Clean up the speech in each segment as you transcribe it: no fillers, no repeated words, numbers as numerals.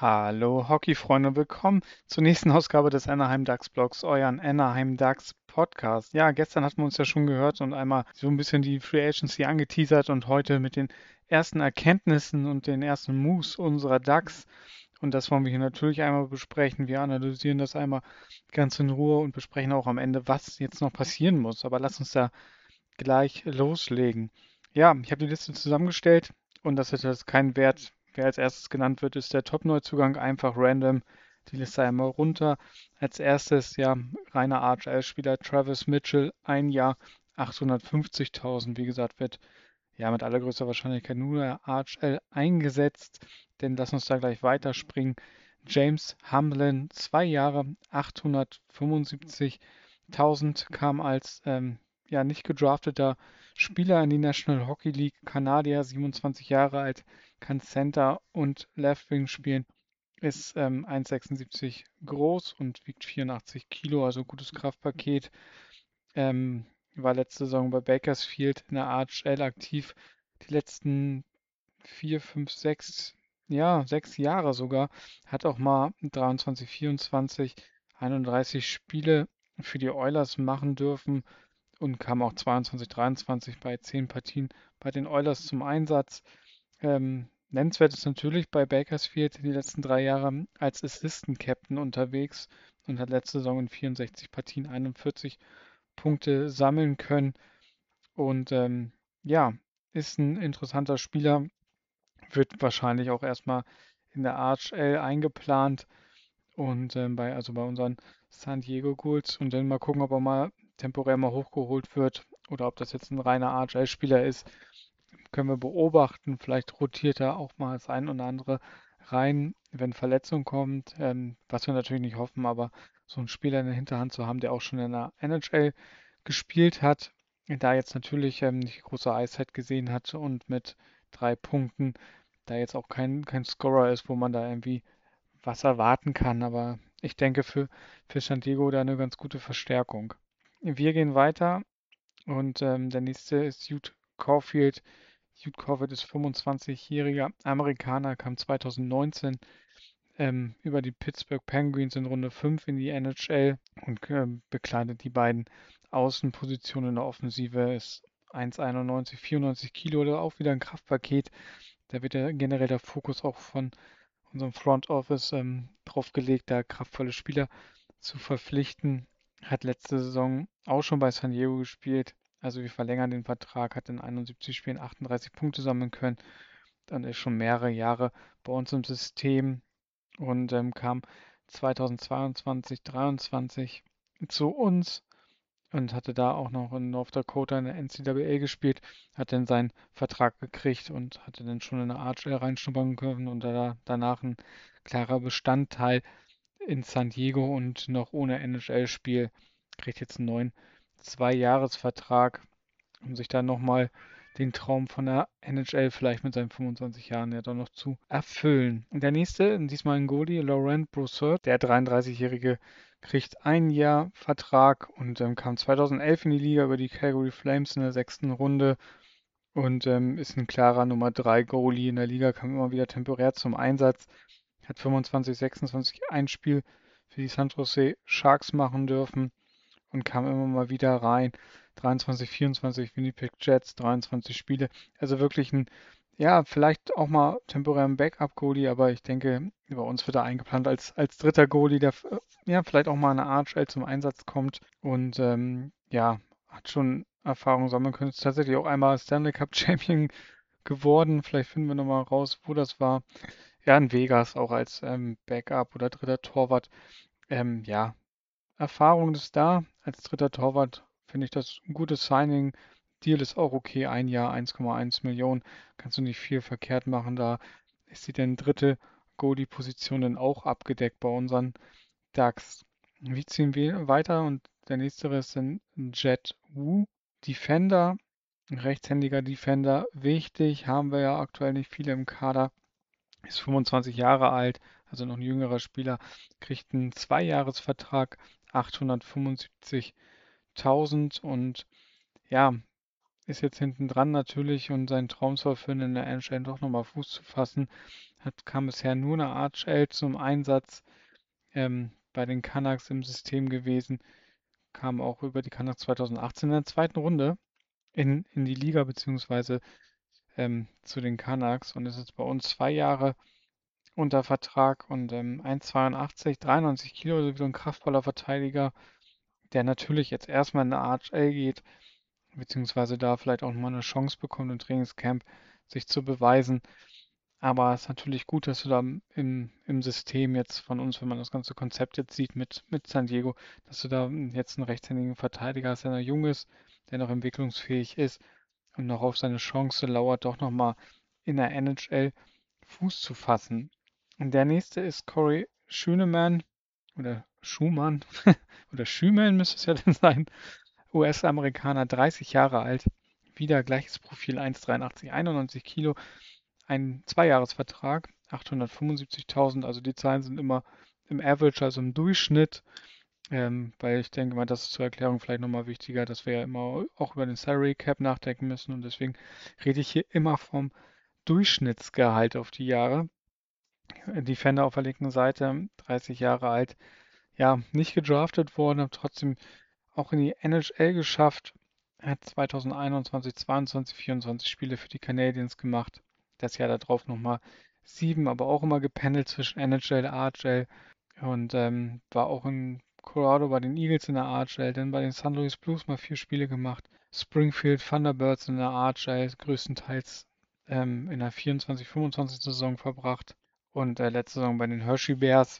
Hallo Hockey-Freunde, willkommen zur nächsten Ausgabe des Anaheim Ducks Blogs, euren Anaheim Ducks Podcast. Ja, gestern hatten wir uns ja schon gehört und einmal so ein bisschen die Free Agency angeteasert und heute mit den ersten Erkenntnissen und den ersten Moves unserer Ducks. Und das wollen wir hier natürlich einmal besprechen. Wir analysieren das einmal ganz in Ruhe und besprechen auch am Ende, was jetzt noch passieren muss. Aber lasst uns da gleich loslegen. Ja, ich habe die Liste zusammengestellt und das hat jetzt keinen Wert. Wer als erstes genannt wird, ist der Top-Neuzugang, einfach random. Die Liste einmal runter. Als erstes, ja, reiner AHL-Spieler Travis Mitchell, ein Jahr, 850.000. Wie gesagt, wird ja mit allergrößter Wahrscheinlichkeit nur der AHL eingesetzt. Denn lass uns da gleich weiterspringen. James Hamlin, 2 Jahre, 875.000, kam als ja nicht gedrafteter Spieler in die National Hockey League. Kanadier, 27 Jahre alt, kann Center und Left Wing spielen, ist 1,76 groß und wiegt 84 Kilo, also gutes Kraftpaket. Ähm, war letzte Saison bei Bakersfield in der AHL aktiv. Die letzten 4, 5, 6, ja, 6 Jahre sogar. Hat auch mal 23, 24, 31 Spiele für die Oilers machen dürfen und kam auch 22, 23 bei 10 Partien bei den Oilers zum Einsatz. Nennenswert ist natürlich bei Bakersfield die letzten 3 Jahre als Assistant Captain unterwegs und hat letzte Saison in 64 Partien 41 Punkte sammeln können. Und ja, ist ein interessanter Spieler, wird wahrscheinlich auch erstmal in der AHL eingeplant und also bei unseren San Diego Gulls und dann mal gucken, ob er mal temporär mal hochgeholt wird oder ob das jetzt ein reiner AHL-Spieler ist, können wir beobachten. Vielleicht rotiert er auch mal das ein oder andere rein, wenn Verletzung kommt, was wir natürlich nicht hoffen, aber so einen Spieler in der Hinterhand zu haben, der auch schon in der NHL gespielt hat, da jetzt natürlich nicht große Eiszeit gesehen hat und mit 3 Punkten da jetzt auch kein Scorer ist, wo man da irgendwie was erwarten kann. Aber ich denke für San Diego da eine ganz gute Verstärkung. Wir gehen weiter und der nächste ist Jude Caulfield. Jude Caulfield ist 25-jähriger Amerikaner, kam 2019 über die Pittsburgh Penguins in Runde 5 in die NHL und bekleidet die beiden Außenpositionen in der Offensive. Ist 1,91, 94 Kilo, oder auch wieder ein Kraftpaket. Da wird ja generell der Fokus auch von unserem Front Office drauf gelegt, da kraftvolle Spieler zu verpflichten. Hat letzte Saison auch schon bei San Diego gespielt. Also wir verlängern den Vertrag, hat in 71 Spielen 38 Punkte sammeln können. Dann ist schon mehrere Jahre bei uns im System und kam 2022, 23 zu uns und hatte da auch noch in North Dakota in der NCAA gespielt, hat dann seinen Vertrag gekriegt und hatte dann schon in der AHL reinschnuppern können und danach ein klarer Bestandteil in San Diego und noch ohne NHL-Spiel, kriegt jetzt einen neuen 2-Jahres-Vertrag, um sich dann nochmal den Traum von der NHL vielleicht mit seinen 25 Jahren ja doch noch zu erfüllen. Und der nächste, diesmal ein Goalie, Laurent Brossard, der 33-Jährige, kriegt ein Jahr Vertrag und kam 2011 in die Liga über die Calgary Flames in der 6. Runde und ist ein klarer Nummer 3 Goalie in der Liga, kam immer wieder temporär zum Einsatz, hat 25, 26 ein Spiel für die San Jose Sharks machen dürfen und kam immer mal wieder rein. 23, 24 Winnipeg Jets, 23 Spiele. Also wirklich ein, ja, vielleicht auch mal temporär ein Backup-Goalie, aber ich denke, bei uns wird er eingeplant als dritter Goalie, der ja vielleicht auch mal in der AHL zum Einsatz kommt und ja, hat schon Erfahrung sammeln können. Ist tatsächlich auch einmal Stanley Cup Champion geworden. Vielleicht finden wir nochmal raus, wo das war. Ja, in Vegas auch als Backup oder dritter Torwart. Ja, Erfahrung ist da. Als dritter Torwart finde ich das ein gutes Signing. Deal ist auch okay. Ein Jahr, 1,1 Millionen. Kannst du nicht viel verkehrt machen. Da ist die denn dritte Goalie-Position dann auch abgedeckt bei unseren Ducks. Wie ziehen wir weiter? Und der nächste ist dann Jet Wu. Defender, ein rechtshändiger Defender. Wichtig, haben wir ja aktuell nicht viele im Kader. Ist 25 Jahre alt, also noch ein jüngerer Spieler, kriegt einen Zweijahresvertrag, 875.000 und ja, ist jetzt hinten dran natürlich und seinen Traum zu erfüllen, in der NHL doch nochmal Fuß zu fassen. kam bisher nur eine RHL zum Einsatz, bei den Canucks im System gewesen, kam auch über die Canucks 2018 in der zweiten Runde in die Liga beziehungsweise zu den Canucks und ist jetzt bei uns 2 Jahre unter Vertrag und 1,82, 93 Kilo, also wieder ein kraftvoller Verteidiger, der natürlich jetzt erstmal in der AHL geht, beziehungsweise da vielleicht auch nochmal eine Chance bekommt im Trainingscamp, sich zu beweisen. Aber es ist natürlich gut, dass du da im System jetzt von uns, wenn man das ganze Konzept jetzt sieht mit San Diego, dass du da jetzt einen rechtshändigen Verteidiger hast, der noch jung ist, der noch entwicklungsfähig ist und noch auf seine Chance lauert, doch nochmal in der NHL Fuß zu fassen. Und der nächste ist Corey Schönemann oder Schumann oder Schümann müsste es ja dann sein. US-Amerikaner, 30 Jahre alt, wieder gleiches Profil, 1,83, 91 Kilo, ein Zweijahresvertrag, 875.000, also die Zahlen sind immer im Average, also im Durchschnitt, weil ich denke mal, das ist zur Erklärung vielleicht nochmal wichtiger, dass wir ja immer auch über den Salary Cap nachdenken müssen und deswegen rede ich hier immer vom Durchschnittsgehalt auf die Jahre. Defender auf der linken Seite, 30 Jahre alt, ja, nicht gedraftet worden, aber trotzdem auch in die NHL geschafft. Er hat 2021, 22, 24 Spiele für die Canadiens gemacht. Das Jahr darauf nochmal 7, aber auch immer gependelt zwischen NHL, AHL und war auch in Colorado bei den Eagles in der AHL, dann bei den St. Louis Blues mal 4 Spiele gemacht. Springfield Thunderbirds in der AHL größtenteils in der 24, 25 Saison verbracht und letzte Saison bei den Hershey Bears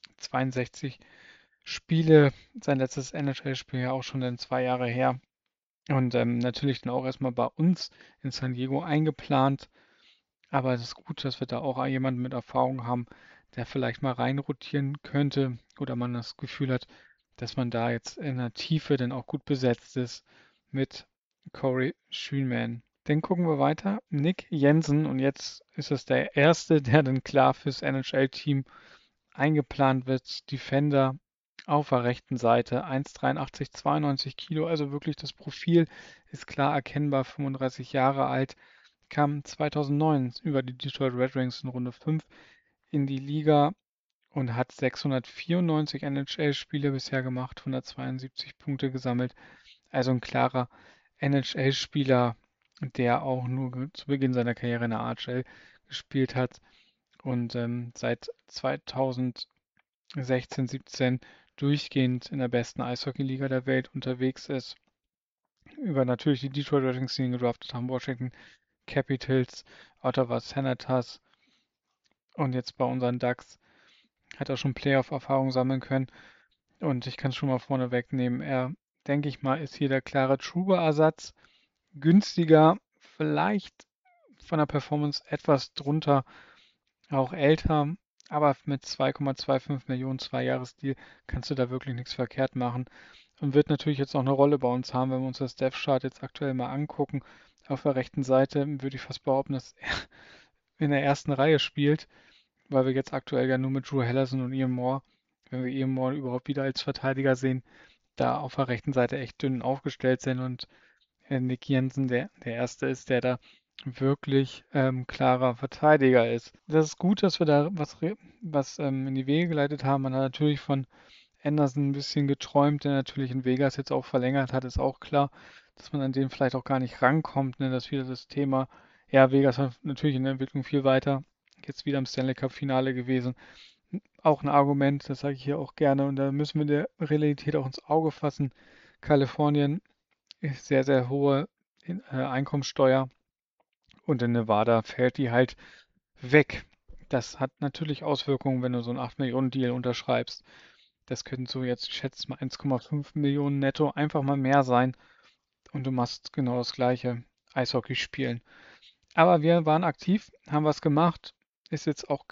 62 Spiele, sein letztes NHL-Spiel ja auch schon dann 2 Jahre her. Und natürlich dann auch erstmal bei uns in San Diego eingeplant. Aber es ist gut, dass wir da auch jemanden mit Erfahrung haben, der vielleicht mal reinrotieren könnte oder man das Gefühl hat, dass man da jetzt in der Tiefe dann auch gut besetzt ist mit Corey Schönman. Dann gucken wir weiter. Nick Jensen und jetzt ist es der erste, der dann klar fürs NHL-Team eingeplant wird. Defender auf der rechten Seite, 1,83, 92 Kilo, also wirklich das Profil ist klar erkennbar, 35 Jahre alt, kam 2009 über die Detroit Red Wings in Runde 5 in die Liga und hat 694 NHL-Spiele bisher gemacht, 172 Punkte gesammelt. Also ein klarer NHL-Spieler, der auch nur zu Beginn seiner Karriere in der AHL gespielt hat und seit 2016, 17 durchgehend in der besten Eishockey-Liga der Welt unterwegs ist. Über natürlich die Detroit Red Wings, die ihn gedraftet haben, Washington Capitals, Ottawa Senators und jetzt bei unseren Ducks hat er schon Playoff-Erfahrung sammeln können. Und ich kann es schon mal vorne wegnehmen. Er, denke ich mal, ist hier der klare Trouba-Ersatz. Günstiger, vielleicht von der Performance etwas drunter, auch älter, aber mit 2,25 Millionen 2-Jahres-Deal kannst du da wirklich nichts verkehrt machen. Und wird natürlich jetzt auch eine Rolle bei uns haben, wenn wir uns das Depth-Chart jetzt aktuell mal angucken. Auf der rechten Seite würde ich fast behaupten, dass er in der ersten Reihe spielt, weil wir jetzt aktuell ja nur mit Drew Hellerson und Ian Moore, wenn wir Ian Moore überhaupt wieder als Verteidiger sehen, da auf der rechten Seite echt dünn aufgestellt sind und Nick Jensen der Erste ist, der da wirklich klarer Verteidiger ist. Das ist gut, dass wir da was in die Wege geleitet haben. Man hat natürlich von Anderson ein bisschen geträumt, der natürlich in Vegas jetzt auch verlängert hat, ist auch klar, dass man an den vielleicht auch gar nicht rankommt. Ne? Das ist wieder das Thema. Ja, Vegas war natürlich in der Entwicklung viel weiter. Jetzt wieder im Stanley Cup Finale gewesen. Auch ein Argument, das sage ich hier auch gerne. Und da müssen wir der Realität auch ins Auge fassen. Kalifornien ist sehr, sehr hohe Einkommensteuer und in Nevada fällt die halt weg. Das hat natürlich Auswirkungen, wenn du so einen 8 Millionen Deal unterschreibst. Das könnten so jetzt, ich schätze mal 1,5 Millionen netto einfach mal mehr sein und du machst genau das gleiche, Eishockey spielen. Aber wir waren aktiv, haben was gemacht, ist jetzt auch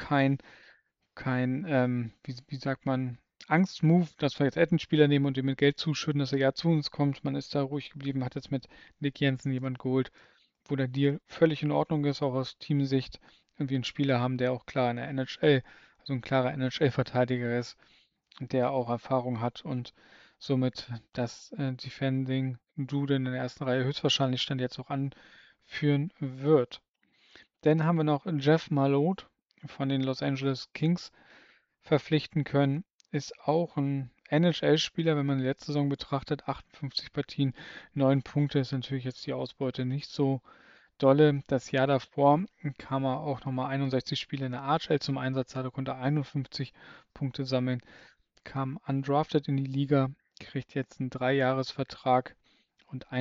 kein wie sagt man, Angstmove, dass wir jetzt Edmonton-Spieler nehmen und ihm mit Geld zuschütten, dass er ja zu uns kommt. Man ist da ruhig geblieben, hat jetzt mit Nick Jensen jemand geholt, wo der Deal völlig in Ordnung ist, auch aus Teamsicht. Und wir einen Spieler haben, der auch klar in der NHL, also ein klarer NHL-Verteidiger ist, der auch Erfahrung hat und somit das Defending Dude in der ersten Reihe höchstwahrscheinlich Stand jetzt auch anführen wird. Dann haben wir noch Jeff Malot von den Los Angeles Kings verpflichten können. Ist auch ein NHL-Spieler, wenn man die letzte Saison betrachtet. 58 Partien, 9 Punkte ist natürlich jetzt die Ausbeute nicht so dolle. Das Jahr davor kam er auch nochmal 61 Spiele in der AHL zum Einsatz, hatte, konnte 51 Punkte sammeln, kam undrafted in die Liga, kriegt jetzt einen Dreijahresvertrag und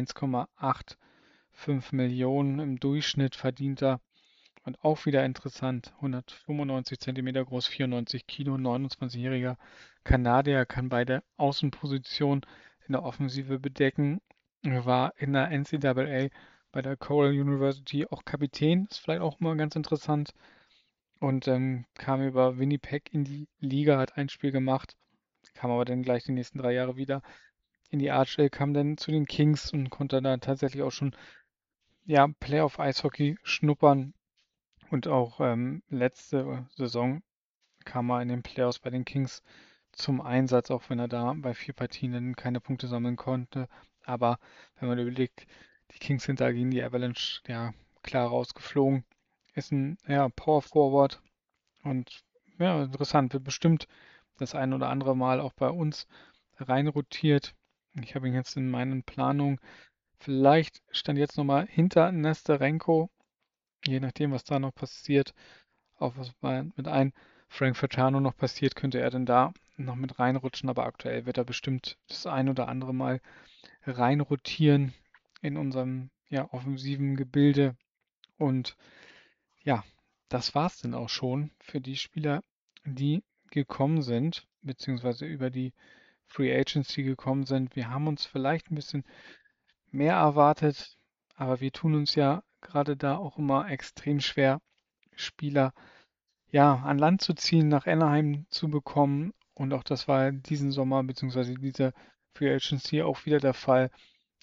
1,85 Millionen im Durchschnitt verdient er. Und auch wieder interessant, 195 Zentimeter groß, 94 Kilo, 29-jähriger Kanadier, kann beide Außenpositionen in der Offensive bedecken, war in der NCAA bei der Cornell University auch Kapitän, ist vielleicht auch mal ganz interessant. Und kam über Winnipeg in die Liga, hat ein Spiel gemacht, kam aber dann gleich die nächsten 3 Jahre wieder in die AHL, kam dann zu den Kings und konnte da tatsächlich auch schon ja, Playoff-Eishockey schnuppern. Und auch letzte Saison kam er in den Playoffs bei den Kings zum Einsatz, auch wenn er da bei 4 Partien dann keine Punkte sammeln konnte. Aber wenn man überlegt, die Kings sind da gegen die Avalanche ja klar rausgeflogen. Ist ein ja, Power Forward und ja, interessant. Wird bestimmt das ein oder andere Mal auch bei uns reinrotiert. Ich habe ihn jetzt in meinen Planungen. Vielleicht stand jetzt nochmal hinter Nesterenko, je nachdem, was da noch passiert. Auch was mit einem Frank Fratano noch passiert, könnte er denn da noch mit reinrutschen, aber aktuell wird er bestimmt das ein oder andere Mal reinrotieren in unserem ja, offensiven Gebilde. Und ja, das war's dann auch schon für die Spieler, die gekommen sind, beziehungsweise über die Free Agency gekommen sind. Wir haben uns vielleicht ein bisschen mehr erwartet, aber wir tun uns ja gerade da auch immer extrem schwer, Spieler ja, an Land zu ziehen, nach Anaheim zu bekommen. Und auch das war diesen Sommer beziehungsweise diese Free Agency auch wieder der Fall.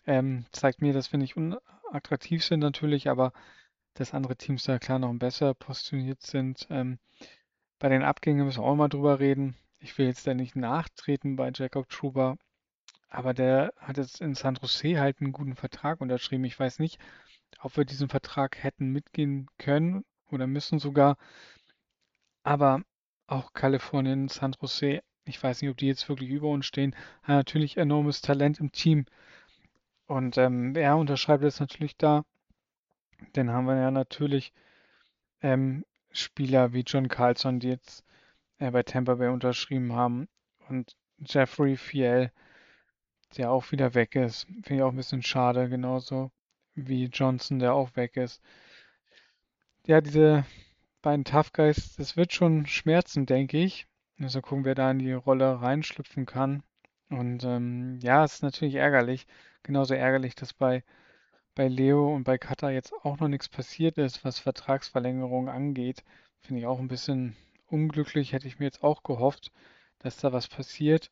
Zeigt mir, dass wir nicht unattraktiv sind natürlich, aber dass andere Teams da klar noch besser positioniert sind. Bei den Abgängen müssen wir auch mal drüber reden. Ich will jetzt da nicht nachtreten bei Jacob Trouba, aber der hat jetzt in San Jose halt einen guten Vertrag unterschrieben. Ich weiß nicht, ob wir diesen Vertrag hätten mitgehen können oder müssen sogar. Aber auch Kalifornien, San Jose, ich weiß nicht, ob die jetzt wirklich über uns stehen, hat natürlich enormes Talent im Team. Und er unterschreibt jetzt natürlich da. Dann haben wir ja natürlich ähm, Spieler wie John Carlson, die jetzt bei Tampa Bay unterschrieben haben. Und Jeffrey Fiel, der auch wieder weg ist. Finde ich auch ein bisschen schade, genauso wie Johnson, der auch weg ist. Ja, diese beiden Tough Guys, das wird schon schmerzen, denke ich. Also gucken, wer da in die Rolle reinschlüpfen kann. Und ja, es ist natürlich ärgerlich. Genauso ärgerlich, dass bei Leo und bei Kata jetzt auch noch nichts passiert ist, was Vertragsverlängerung angeht. Finde ich auch ein bisschen unglücklich. Hätte ich mir jetzt auch gehofft, dass da was passiert.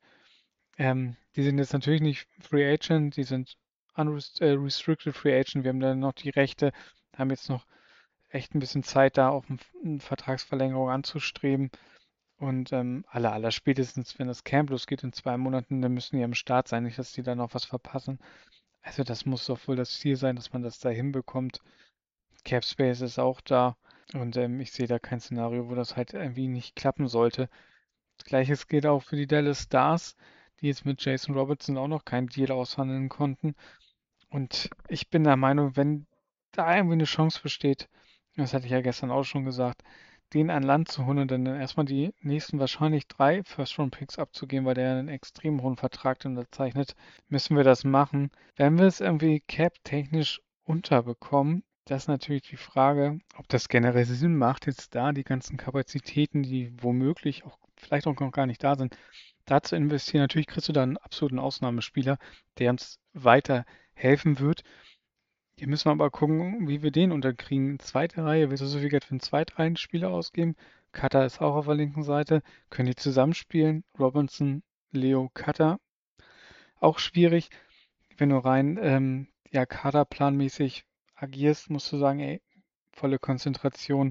Die sind jetzt natürlich nicht Free Agent, die sind Restricted Free Agent. Wir haben dann noch die Rechte, haben jetzt noch echt ein bisschen Zeit, da auch eine Vertragsverlängerung anzustreben. Und aller spätestens, wenn das Camp losgeht in 2 Monaten, dann müssen die am Start sein, nicht, dass die da noch was verpassen. Also das muss doch wohl das Ziel sein, dass man das da hinbekommt. Cap Space ist auch da und ich sehe da kein Szenario, wo das halt irgendwie nicht klappen sollte. Gleiches gilt auch für die Dallas Stars, die jetzt mit Jason Robertson auch noch keinen Deal aushandeln konnten. Und ich bin der Meinung, wenn da irgendwie eine Chance besteht, das hatte ich ja gestern auch schon gesagt, den an Land zu holen und dann erstmal die nächsten wahrscheinlich 3 First-Round-Picks abzugeben, weil der einen extrem hohen Vertrag unterzeichnet, müssen wir das machen. Wenn wir es irgendwie cap-technisch unterbekommen, das ist natürlich die Frage, ob das generell Sinn macht, jetzt da die ganzen Kapazitäten, die womöglich auch vielleicht auch noch gar nicht da sind, da zu investieren. Natürlich kriegst du da einen absoluten Ausnahmespieler, der uns weiter helfen wird. Hier müssen wir aber gucken, wie wir den unterkriegen. Zweite Reihe, willst du so viel Geld für einen Zweitreihenspieler ausgeben? Cutter ist auch auf der linken Seite. Können die zusammenspielen? Robinson, Leo, Cutter. Auch schwierig. Wenn du rein ja, kaderplanmäßig agierst, musst du sagen, ey, volle Konzentration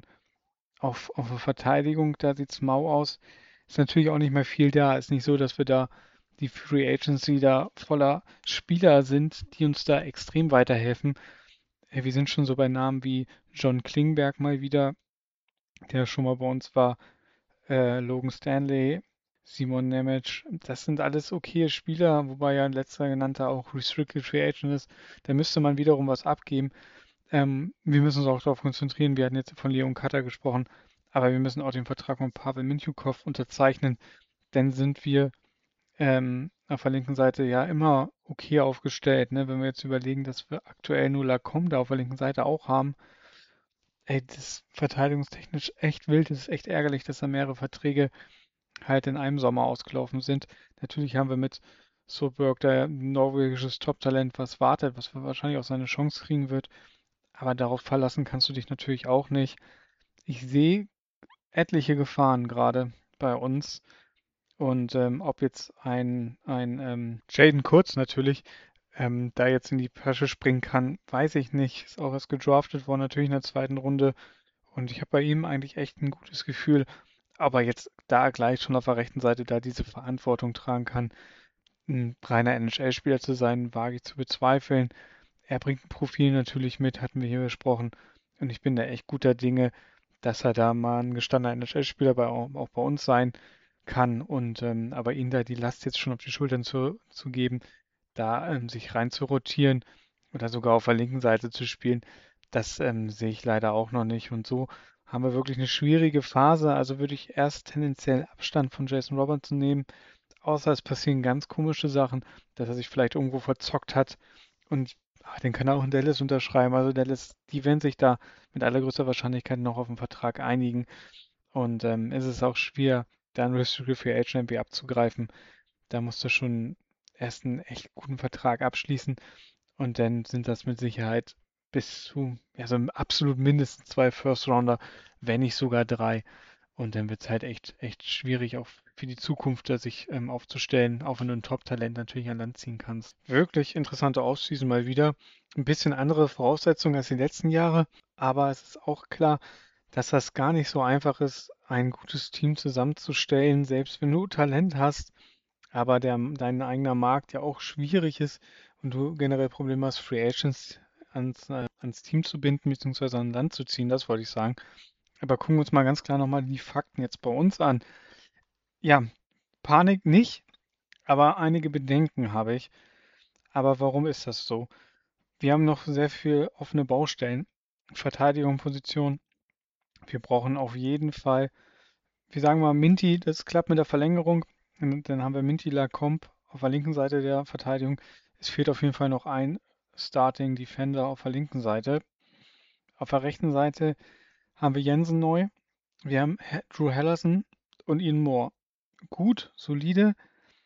auf die Verteidigung. Da sieht's mau aus. Ist natürlich auch nicht mehr viel da. Ist nicht so, dass wir da die Free Agency da voller Spieler sind, die uns da extrem weiterhelfen. Wir sind schon so bei Namen wie John Klingberg mal wieder, der schon mal bei uns war, Logan Stanley, Simon Nemec. Das sind alles okaye Spieler, wobei ja ein letzter genannter auch Restricted Free Agent ist. Da müsste man wiederum was abgeben. Wir müssen uns auch darauf konzentrieren. Wir hatten jetzt von Leon Cutter gesprochen, aber wir müssen auch den Vertrag von Pavel Mintyukov unterzeichnen. Dann sind wir auf der linken Seite ja immer okay aufgestellt. Ne? Wenn wir jetzt überlegen, dass wir aktuell nur Lacombe da auf der linken Seite auch haben. Ey, das ist verteidigungstechnisch echt wild. Es ist echt ärgerlich, dass da mehrere Verträge halt in einem Sommer ausgelaufen sind. Natürlich haben wir mit Solberg da ein norwegisches Top-Talent, was wartet, was wahrscheinlich auch seine Chance kriegen wird. Aber darauf verlassen kannst du dich natürlich auch nicht. Ich sehe etliche Gefahren gerade bei uns. Und ob jetzt ein Jaden Kurz natürlich da jetzt in die Pasche springen kann, weiß ich nicht. Ist auch erst gedraftet worden, natürlich in der zweiten Runde. Und ich habe bei ihm eigentlich echt ein gutes Gefühl. Aber jetzt da gleich schon auf der rechten Seite da diese Verantwortung tragen kann, ein reiner NHL-Spieler zu sein, wage ich zu bezweifeln. Er bringt ein Profil natürlich mit, hatten wir hier besprochen. Und ich bin da echt guter Dinge, dass er da mal ein gestandener NHL-Spieler auch bei uns sein kann. Und aber ihm da die Last jetzt schon auf die Schultern zu geben, da sich rein zu rotieren oder sogar auf der linken Seite zu spielen, das sehe ich leider auch noch nicht. Und so haben wir wirklich eine schwierige Phase. Also würde ich erst tendenziell Abstand von Jason Robertson nehmen, außer es passieren ganz komische Sachen, dass er sich vielleicht irgendwo verzockt hat und den kann er auch in Dallas unterschreiben. Also Dallas, die werden sich da mit allergrößter Wahrscheinlichkeit noch auf einen Vertrag einigen. Und es ist auch schwer, da einen Restricted Free Agent irgendwie abzugreifen. Da musst du schon erst einen echt guten Vertrag abschließen und dann sind das mit Sicherheit bis zu, ja, so absolut mindestens 2 First Rounder, wenn nicht sogar 3. Und dann wird es halt echt schwierig, auch für die Zukunft da sich aufzustellen, auch wenn du ein Top-Talent natürlich an Land ziehen kannst. Wirklich interessante Offseason mal wieder. Ein bisschen andere Voraussetzungen als die letzten Jahre, aber es ist auch klar, dass das gar nicht so einfach ist, ein gutes Team zusammenzustellen, selbst wenn du Talent hast, aber dein eigener Markt ja auch schwierig ist und du generell Probleme hast, Free Agents ans Team zu binden, beziehungsweise an Land zu ziehen, das wollte ich sagen. Aber gucken wir uns mal ganz klar nochmal die Fakten jetzt bei uns an. Ja, Panik nicht, aber einige Bedenken habe ich. Aber warum ist das so? Wir haben noch sehr viel offene Baustellen. Verteidigung, Position. Wir brauchen auf jeden Fall, wir sagen mal Minty, das klappt mit der Verlängerung. Und dann haben wir Minty Lacombe auf der linken Seite der Verteidigung. Es fehlt auf jeden Fall noch ein Starting Defender auf der linken Seite. Auf der rechten Seite haben wir Jensen neu. Wir haben Drew Hellerson und Ian Moore. Gut, solide,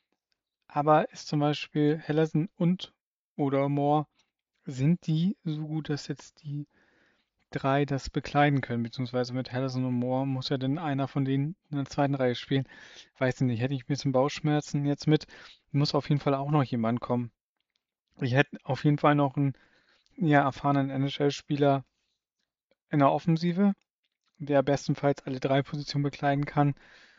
aber ist zum Beispiel Hellerson und oder Moore, sind die so gut, dass jetzt die drei das bekleiden können, beziehungsweise mit Hellerson und Moore muss ja dann einer von denen in der zweiten Reihe spielen. Weiß ich nicht, hätte ich ein bisschen Bauchschmerzen jetzt mit. Muss auf jeden Fall auch noch jemand kommen. Ich hätte auf jeden Fall noch einen ja, erfahrenen NHL-Spieler in der Offensive, der bestenfalls alle drei Positionen bekleiden kann.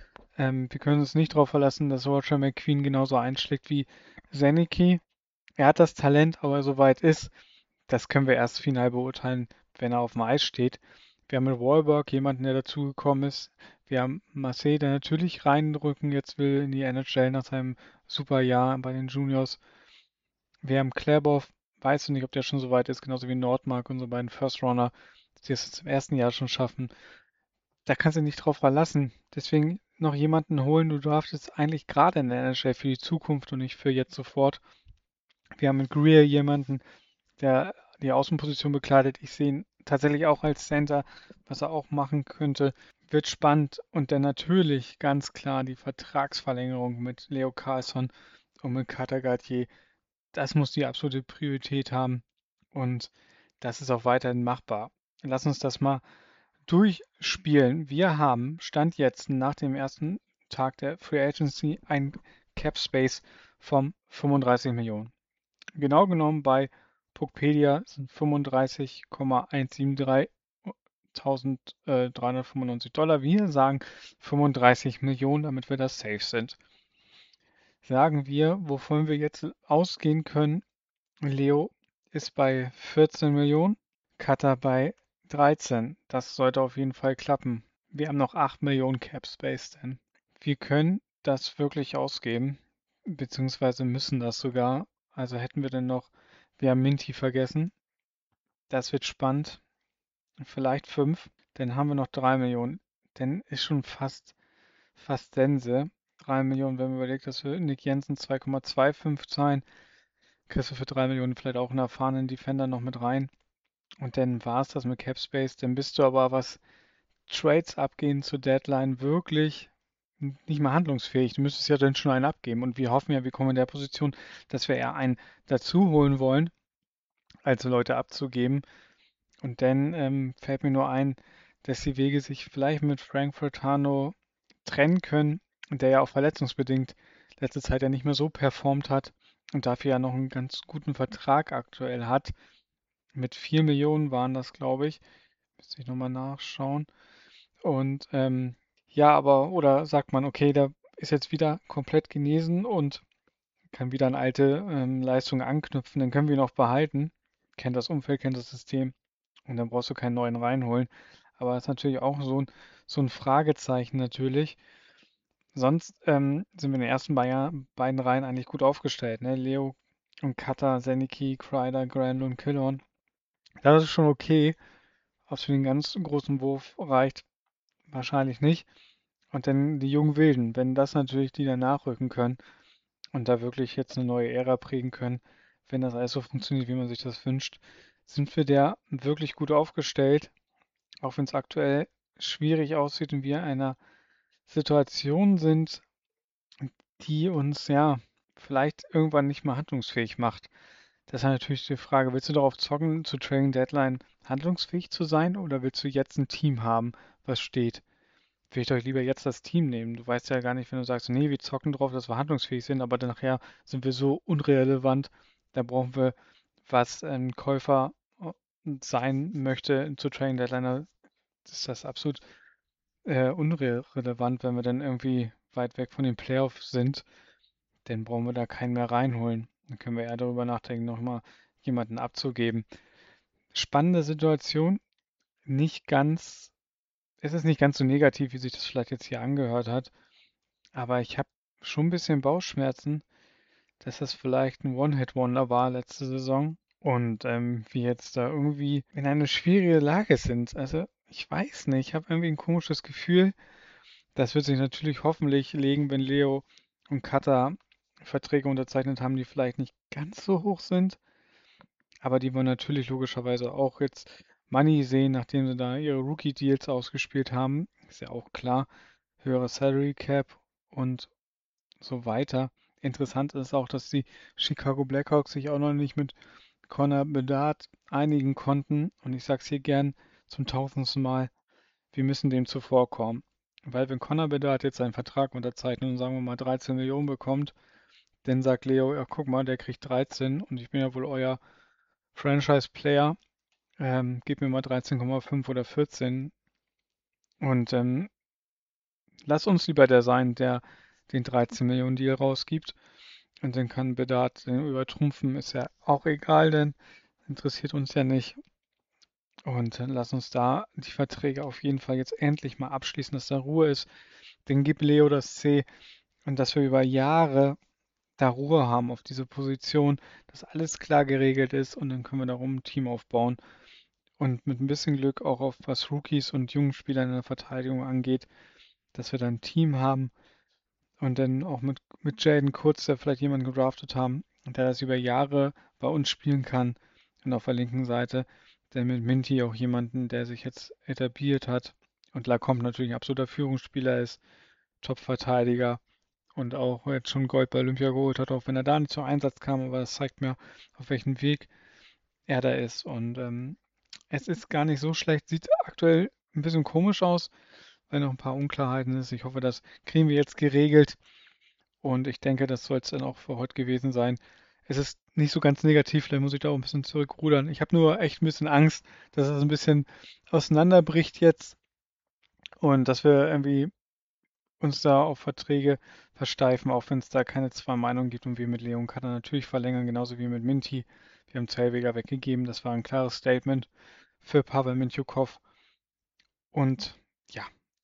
Wir können uns nicht darauf verlassen, dass Roger McQueen genauso einschlägt wie Zanicki. Er hat das Talent, aber soweit ist, das können wir erst final beurteilen, wenn er auf dem Eis steht. Wir haben mit Wahlberg jemanden, der dazugekommen ist. Wir haben Marseille, der natürlich reinrücken jetzt will in die NHL nach seinem super Jahr bei den Juniors. Wir haben Klebov, weiß ich nicht, ob der schon so weit ist, genauso wie Nordmark, unsere beiden First Runner, die es jetzt im ersten Jahr schon schaffen. Da kannst du dich nicht drauf verlassen. Deswegen noch jemanden holen. Du draftest eigentlich gerade in der NHL für die Zukunft und nicht für jetzt sofort. Wir haben mit Greer jemanden, der die Außenposition bekleidet. Ich sehe ihn tatsächlich auch als Center, was er auch machen könnte. Wird spannend. Und dann natürlich ganz klar die Vertragsverlängerung mit Leo Carlsson und mit Carter Gauthier. Das muss die absolute Priorität haben. Und das ist auch weiterhin machbar. Lass uns das mal durchspielen. Wir haben Stand jetzt nach dem ersten Tag der Free Agency ein Cap Space von 35 Millionen. Genau genommen bei Puckpedia sind 35,173 $. Wir sagen 35 Millionen, damit wir das safe sind. Sagen wir, wovon wir jetzt ausgehen können. Leo ist bei 14 Millionen, Cutter bei 13. Das sollte auf jeden Fall klappen. Wir haben noch 8 Millionen Cap Space denn. Wir können das wirklich ausgeben, beziehungsweise müssen das sogar. Also hätten wir denn noch, wir haben Minty vergessen. Das wird spannend. Vielleicht 5. Dann haben wir noch 3 Millionen. Dann ist schon fast Sense. 3 Millionen, wenn man überlegt, dass wir Nick Jensen 2,25 zahlen, kriegst du für 3 Millionen vielleicht auch einen erfahrenen Defender noch mit rein. Und dann war es das mit Cap Space. Dann bist du aber, was Trades abgehen zur Deadline, wirklich nicht mehr handlungsfähig. Du müsstest ja dann schon einen abgeben. Und wir hoffen ja, wir kommen in der Position, dass wir eher einen dazu holen wollen, als Leute abzugeben. Und dann fällt mir nur ein, dass die Wege sich vielleicht mit Frank Furtado trennen können, der ja auch verletzungsbedingt letzte Zeit ja nicht mehr so performt hat und dafür ja noch einen ganz guten Vertrag aktuell hat. Mit 4 Millionen waren das, glaube ich. Müsste ich nochmal nachschauen. Und ja, aber, oder sagt man, okay, der ist jetzt wieder komplett genesen und kann wieder an alte Leistungen anknüpfen, dann können wir ihn auch behalten. Kennt das Umfeld, kennt das System und dann brauchst du keinen neuen reinholen. Aber das ist natürlich auch so ein Fragezeichen natürlich. Sonst sind wir in den ersten beiden Reihen eigentlich gut aufgestellt. Ne? Leo und Kata, Zeniki, Kreider, Grand und Killorn. Das ist schon okay. Ob es für den ganz großen Wurf reicht, wahrscheinlich nicht. Und dann die jungen Wilden, wenn das natürlich die dann nachrücken können und da wirklich jetzt eine neue Ära prägen können, wenn das alles so funktioniert, wie man sich das wünscht, sind wir da wirklich gut aufgestellt, auch wenn es aktuell schwierig aussieht und wir in einer Situation sind, die uns ja vielleicht irgendwann nicht mehr handlungsfähig macht. Das ist natürlich die Frage, willst du darauf zocken, zu Trading Deadline handlungsfähig zu sein oder willst du jetzt ein Team haben, was steht? Will ich doch lieber jetzt das Team nehmen. Du weißt ja gar nicht, wenn du sagst, nee, wir zocken drauf, dass wir handlungsfähig sind, aber dann nachher sind wir so unrelevant, da brauchen wir, was ein Käufer sein möchte zu Trading Deadline, ist das absolut unrelevant, wenn wir dann irgendwie weit weg von den Playoffs sind, dann brauchen wir da keinen mehr reinholen. Dann können wir eher darüber nachdenken, nochmal jemanden abzugeben. Spannende Situation, nicht ganz, es ist nicht ganz so negativ, wie sich das vielleicht jetzt hier angehört hat. Aber ich habe schon ein bisschen Bauchschmerzen, dass das vielleicht ein One-Hit-Wonder war letzte Saison und wir jetzt da irgendwie in eine schwierige Lage sind. Also ich weiß nicht, ich habe irgendwie ein komisches Gefühl. Das wird sich natürlich hoffentlich legen, wenn Leo und Kata Verträge unterzeichnet haben, die vielleicht nicht ganz so hoch sind, aber die wollen natürlich logischerweise auch jetzt Money sehen, nachdem sie da ihre Rookie-Deals ausgespielt haben. Ist ja auch klar, höhere Salary Cap und so weiter. Interessant ist auch, dass die Chicago Blackhawks sich auch noch nicht mit Connor Bedard einigen konnten. Und ich sage es hier gern zum tausendsten Mal, wir müssen dem zuvorkommen. Weil wenn Connor Bedard jetzt seinen Vertrag unterzeichnet und sagen wir mal 13 Millionen bekommt, dann sagt Leo, ja guck mal, der kriegt 13 und ich bin ja wohl euer Franchise-Player, gib mir mal 13,5 oder 14 und lass uns lieber der sein, der den 13 Millionen Deal rausgibt. Und dann kann Bedard den übertrumpfen, ist ja auch egal, denn interessiert uns ja nicht. Und dann lass uns da die Verträge auf jeden Fall jetzt endlich mal abschließen, dass da Ruhe ist. Dann gib Leo das C und dass wir über Jahre da Ruhe haben auf diese Position, dass alles klar geregelt ist und dann können wir darum ein Team aufbauen. Und mit ein bisschen Glück auch auf was Rookies und jungen Spieler in der Verteidigung angeht, dass wir dann ein Team haben, und dann auch mit Jaden Kurz, der vielleicht jemanden gedraftet haben, der das über Jahre bei uns spielen kann. Und auf der linken Seite dann mit Minty auch jemanden, der sich jetzt etabliert hat. Und Lacombe natürlich ein absoluter Führungsspieler ist, Top-Verteidiger und auch jetzt schon Gold bei Olympia geholt hat, auch wenn er da nicht zum Einsatz kam. Aber das zeigt mir, auf welchem Weg er da ist. Und es ist gar nicht so schlecht. Sieht aktuell ein bisschen komisch aus, weil noch ein paar Unklarheiten ist. Ich hoffe, das kriegen wir jetzt geregelt. Und ich denke, das soll es dann auch für heute gewesen sein. Es ist nicht so ganz negativ, vielleicht muss ich da auch ein bisschen zurückrudern. Ich habe nur echt ein bisschen Angst, dass es ein bisschen auseinanderbricht jetzt und dass wir irgendwie uns da auf Verträge versteifen, auch wenn es da keine zwei Meinungen gibt und wir mit Leon Cutter natürlich verlängern, genauso wie mit Minty. Wir haben Zellweger weggegeben, das war ein klares Statement für Pavel Mintyukov. Und ja,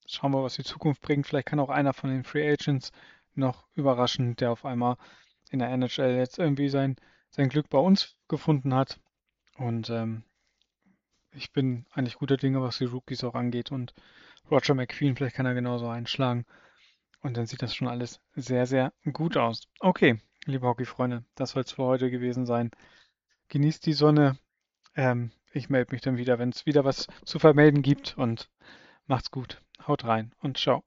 Schauen wir, was die Zukunft bringt. Vielleicht kann auch einer von den Free Agents noch überraschen, der auf einmal in der NHL jetzt irgendwie sein Glück bei uns gefunden hat. Und ich bin eigentlich guter Dinge, was die Rookies auch angeht. Und Roger McQueen, vielleicht kann er genauso einschlagen. Und dann sieht das schon alles sehr, sehr gut aus. Okay, liebe Hockeyfreunde, das soll es für heute gewesen sein. Genießt die Sonne. Ich melde mich dann wieder, wenn es wieder was zu vermelden gibt. Und macht's gut. Haut rein und ciao.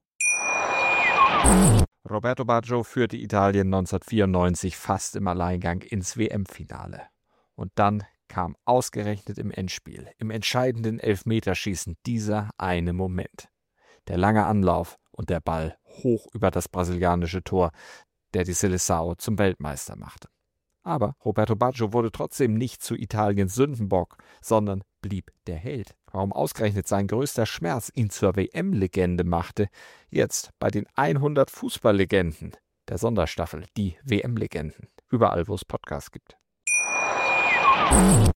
Roberto Baggio führte Italien 1994 fast im Alleingang ins WM-Finale. Und dann kam ausgerechnet im Endspiel, im entscheidenden Elfmeterschießen, dieser eine Moment. Der lange Anlauf und der Ball hoch über das brasilianische Tor, der die Seleção zum Weltmeister machte. Aber Roberto Baggio wurde trotzdem nicht zu Italiens Sündenbock, sondern blieb der Held. Warum ausgerechnet sein größter Schmerz ihn zur WM-Legende machte, jetzt bei den 100 Fußballlegenden der Sonderstaffel, die WM-Legenden, überall wo es Podcasts gibt.